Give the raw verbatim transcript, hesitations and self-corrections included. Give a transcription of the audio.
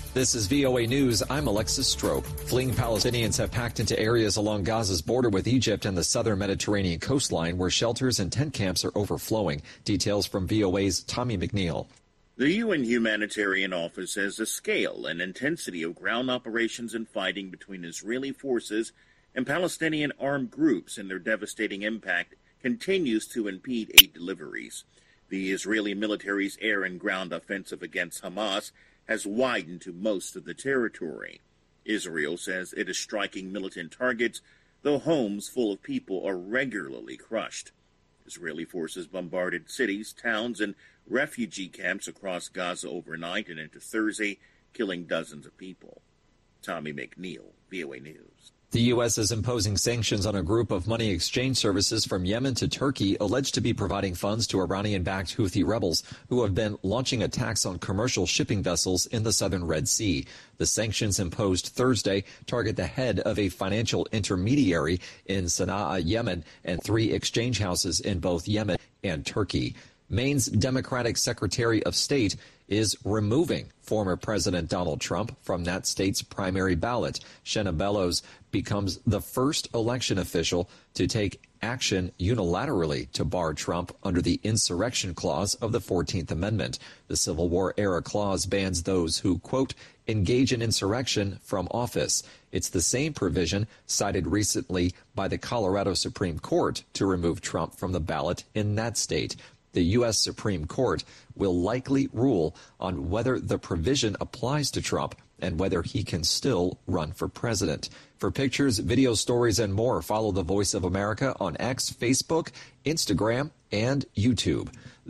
This is V O A News. I'm Alexis Strope. Fleeing Palestinians have packed into areas along Gaza's border with Egypt and the southern Mediterranean coastline, where shelters and tent camps are overflowing. Details from V O A's Tommy McNeil. The U N Humanitarian Office says the scale and intensity of ground operations and fighting between Israeli forces and Palestinian armed groups and their devastating impact continues to impede aid deliveries. The Israeli military's air and ground offensive against Hamas has widened to most of the territory. Israel says it is striking militant targets, though homes full of people are regularly crushed. Israeli forces bombarded cities, towns, and refugee camps across Gaza overnight and into Thursday, killing dozens of people. Tommy McNeil, V O A News. The U S is imposing sanctions on a group of money exchange services from Yemen to Turkey alleged to be providing funds to Iranian-backed Houthi rebels who have been launching attacks on commercial shipping vessels in the southern Red Sea. The sanctions imposed Thursday target the head of a financial intermediary in Sana'a, Yemen, and three exchange houses in both Yemen and Turkey. Maine's Democratic Secretary of State is removing former President Donald Trump from that state's primary ballot. Shenna Bellows becomes the first election official to take action unilaterally to bar Trump under the insurrection clause of the fourteenth Amendment. The Civil War-era clause bans those who, quote, engage in insurrection from office. It's the same provision cited recently by the Colorado Supreme Court to remove Trump from the ballot in that state. The U S Supreme Court will likely rule on whether the provision applies to Trump and whether he can still run for president. For pictures, video stories, and more, follow the Voice of America on X, Facebook, Instagram, and YouTube.